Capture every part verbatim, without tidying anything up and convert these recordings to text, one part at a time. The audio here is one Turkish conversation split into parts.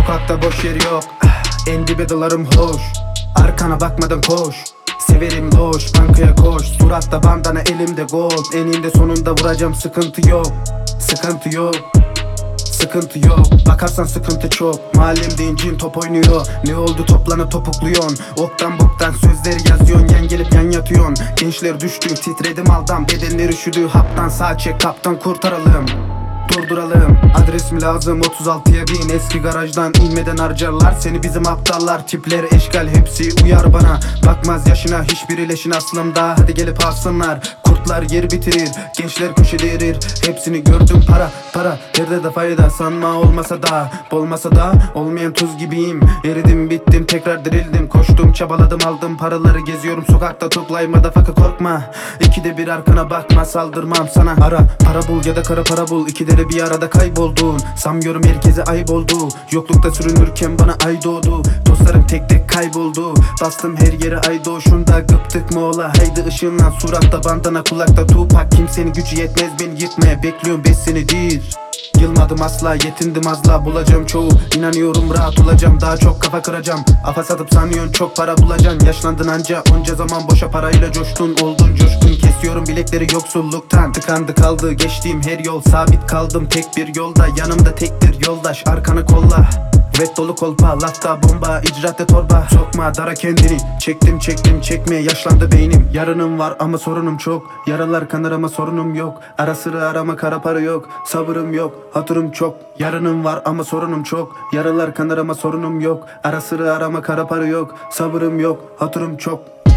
Sokakta boş yer yok, en dibe dalarım hoş. Arkana bakmadan koş, severim loş. Bankaya koş, suratta bandana, elimde gold. Eninde sonunda vuracağım, sıkıntı yok. Sıkıntı yok, sıkıntı yok. Bakarsan sıkıntı çok. Mahallemde incin top oynuyor. Ne oldu, toplanıp topukluyon. Oktan boktan sözleri yazıyorsun, yan gelip yan yatıyorsun. Gençler düştü, titredim aldan. Bedenler üşüdü, haptan sağ çek, kaptan kurtaralım. Durduralım, adresim lazım otuz altıya bin. Eski garajdan inmeden harcarlar seni bizim aptallar. Tipler eşkal, hepsi uyar bana. Bakmaz yaşına, hiçbir leşin aslımda. Hadi gelip alsınlar, kurtlar yer bitirir. Gençler köşede erir, hepsini gördüm. Para, para, yerde de fayda. Sanma olmasa da, olmasa da olmayan tuz gibiyim. Eridim, bittim, tekrar dirildim. Koştum, çabaladım, aldım paraları. Geziyorum sokakta, toplayma da fakı, korkma. İkide bir arkana bakma, saldırmam sana. Ara, para bul ya da kara para bul. İkide bir arada kayboldun. Sanmıyorum herkese ayıp oldu. Yoklukta sürünürken bana ay doğdu. Dostlarım tek tek kayboldu. Bastım her yere ay doğuşunda. Gıptık mı ola, haydi ışınlan. Suratta bandana, kulakta Tupac. Kimsenin gücü yetmez beni yırtmaya. Bekliyorum beş senedir. Yılmadım asla, yetindim azla. Bulacağım çoğu, inanıyorum rahat olacağım. Daha çok kafa kıracağım. Afa satıp sanıyorsun çok para bulacaksın. Yaşlandın anca, onca zaman boşa parayla coştun. Oldun coşkun, kesiyorum bilekleri yoksulluktan. Tıkandı kaldı geçtiğim her yol. Sabit kaldım tek bir yolda. Yanımda tek bir yoldaş, arkanı kolla. Vet dolu kolpa, lafta bomba, icraatte torba. Sokma dara kendini, çektim çektim çekme. Yaşlandı beynim, yarınım var ama sorunum çok. Yaralar kanır ama sorunum yok. Ara sıra arama, kara para yok. Sabırım yok, hatırım çok. Yarınım var ama sorunum çok. Yaralar kanır ama sorunum yok. Ara sıra arama, kara para yok. Sabırım yok, hatırım çok.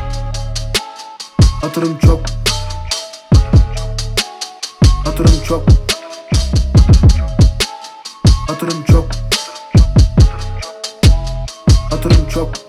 Hatırım çok. Hatırım çok. Hatırım çok. Hatırım çok.